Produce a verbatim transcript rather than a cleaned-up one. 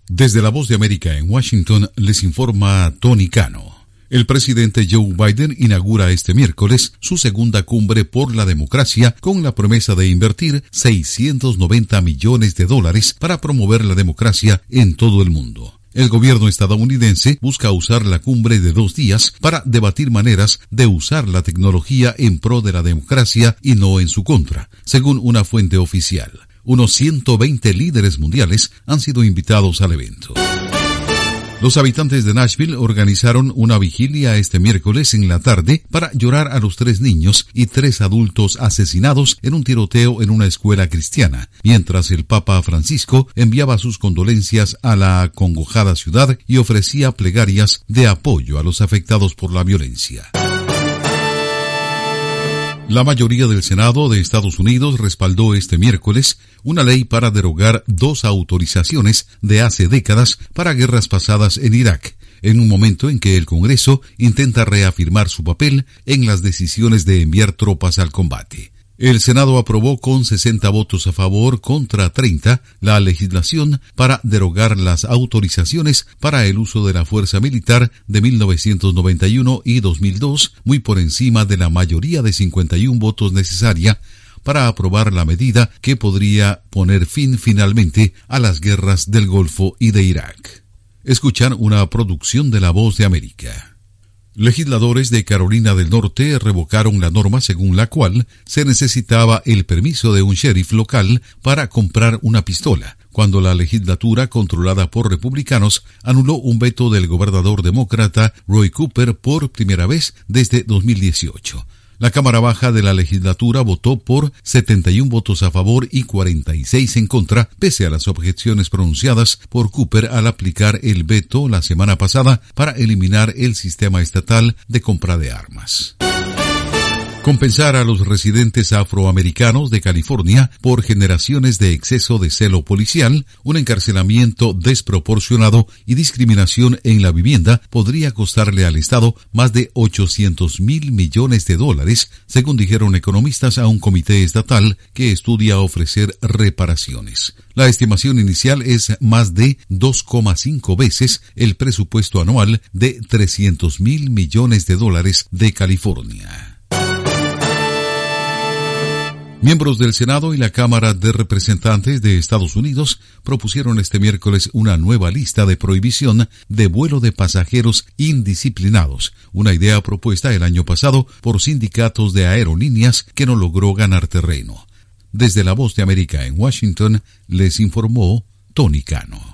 Desde la Voz de América en Washington les informa Tony Cano. El presidente Joe Biden inaugura este miércoles su segunda cumbre por la democracia con la promesa de invertir seiscientos noventa millones de dólares para promover la democracia en todo el mundo. El gobierno estadounidense busca usar la cumbre de dos días para debatir maneras de usar la tecnología en pro de la democracia y no en su contra, según una fuente oficial. Unos ciento veinte líderes mundiales han sido invitados al evento. Los habitantes de Nashville organizaron una vigilia este miércoles en la tarde para llorar a los tres niños y tres adultos asesinados en un tiroteo en una escuela cristiana, mientras el Papa Francisco enviaba sus condolencias a la acongojada ciudad y ofrecía plegarias de apoyo a los afectados por la violencia. La mayoría del Senado de Estados Unidos respaldó este miércoles una ley para derogar dos autorizaciones de hace décadas para guerras pasadas en Irak, en un momento en que el Congreso intenta reafirmar su papel en las decisiones de enviar tropas al combate. El Senado aprobó con sesenta votos a favor contra treinta la legislación para derogar las autorizaciones para el uso de la fuerza militar de mil novecientos noventa y uno y dos mil dos, muy por encima de la mayoría de cincuenta y un votos necesaria para aprobar la medida que podría poner fin finalmente a las guerras del Golfo y de Irak. Escuchan una producción de La Voz de América. Legisladores de Carolina del Norte revocaron la norma según la cual se necesitaba el permiso de un sheriff local para comprar una pistola, cuando la legislatura controlada por republicanos anuló un veto del gobernador demócrata Roy Cooper por primera vez desde dos mil dieciocho. La Cámara Baja de la legislatura votó por setenta y un votos a favor y cuarenta y seis en contra, pese a las objeciones pronunciadas por Cooper al aplicar el veto la semana pasada para eliminar el sistema estatal de compra de armas. Compensar a los residentes afroamericanos de California por generaciones de exceso de celo policial, un encarcelamiento desproporcionado y discriminación en la vivienda podría costarle al Estado más de ochocientos mil millones de dólares, según dijeron economistas a un comité estatal que estudia ofrecer reparaciones. La estimación inicial es más de dos coma cinco veces el presupuesto anual de trescientos mil millones de dólares de California. Miembros del Senado y la Cámara de Representantes de Estados Unidos propusieron este miércoles una nueva lista de prohibición de vuelo de pasajeros indisciplinados, una idea propuesta el año pasado por sindicatos de aerolíneas que no logró ganar terreno. Desde La Voz de América en Washington les informó Tony Cano.